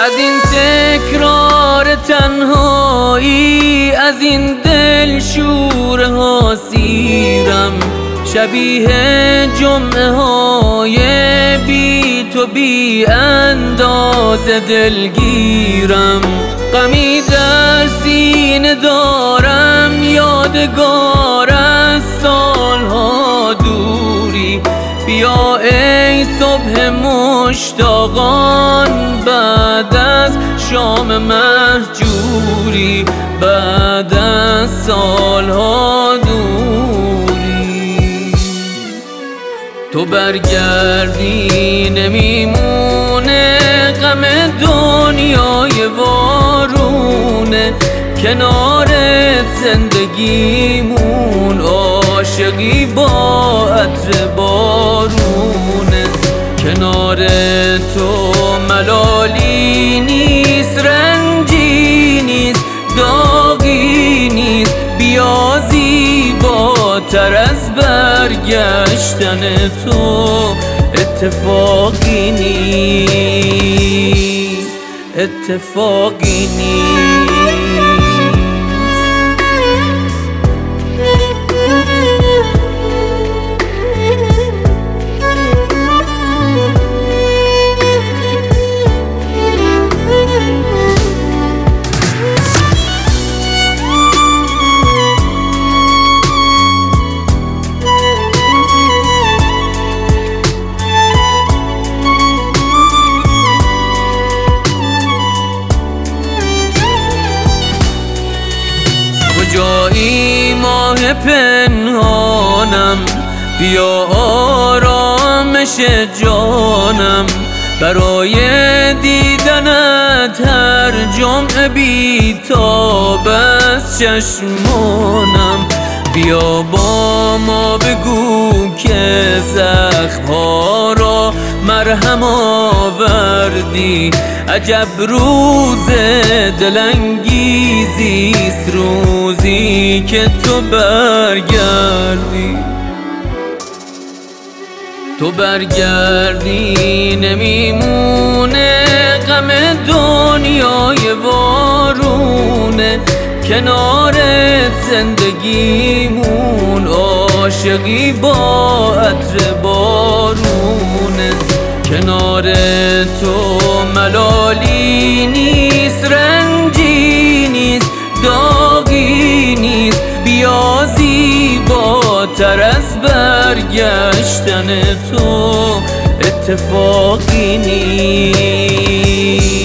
از این تکرار تنهایی، از این دل شوره ها سیرم، شبیه جمعه های بی تو بی اندازه دلگیرم. غمی در سینه دارم، یادگار از سالها دوری. بیا ای صبح مشتاقان، بعد از شام مهجوری، بعد از سالها دوری. تو برگردی نمیمونه غم دنیای وارونه، کنارت زندگیمون عاشقی با عطر بارونه. کنار تو ملالی نیست، رنجی نیست، داغی نیست. بیا زیباتر از برگشتن تو اتفاقی نیست، اتفاقی نیست. کجایی ماه پنهانم، بیا آرامش جانم. برای دیدنت هر جمعه بی‌تاب از چشمانم. بیا با ما بگو که زخم‌ها را مرهم آوردی. عجب روز دلانگیزیست روزی که تو برگردی. تو برگردی نمیمونه غم دنیای وارونه، کنارت زندگیمون عاشقی با عطر بارونه. کنار تو ملالی نیست، رنجی نیست، داغی نیست. بیا زیباتر از برگشتن تو اتفاقی نیست.